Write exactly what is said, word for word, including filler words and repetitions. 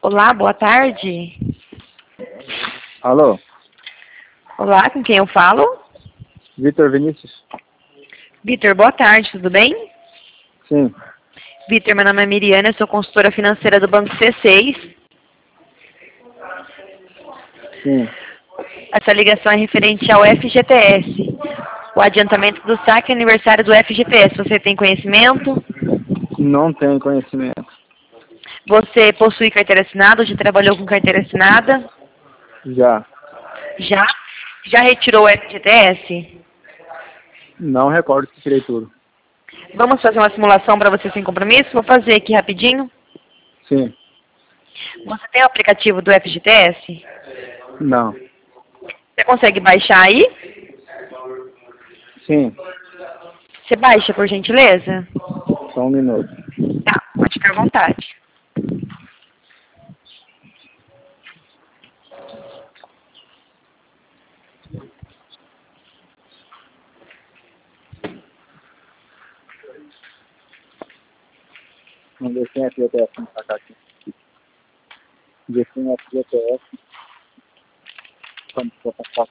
Olá, boa tarde. Alô? Olá, com quem eu falo? Vitor Vinícius? Vitor, boa tarde, tudo bem? Sim. Vitor, meu nome é Miriana, eu sou consultora financeira do Banco C seis. Sim. Essa ligação é referente ao F G T S, o adiantamento do saque aniversário do F G T S. Você tem conhecimento? Não tenho conhecimento. Você possui carteira assinada ou já trabalhou com carteira assinada? Já. Já? Já retirou o F G T S? Não recordo que tirei tudo. Vamos fazer uma simulação para você sem compromisso? Vou fazer aqui rapidinho. Sim. Você tem o aplicativo do F G T S? Não. Você consegue baixar aí? Sim. Você baixa, por gentileza? Só um minuto. Tá, pode ficar à vontade. Vamos ver se tem F G T S no sacar aqui. Ver se tem F G T S. Quando for passar.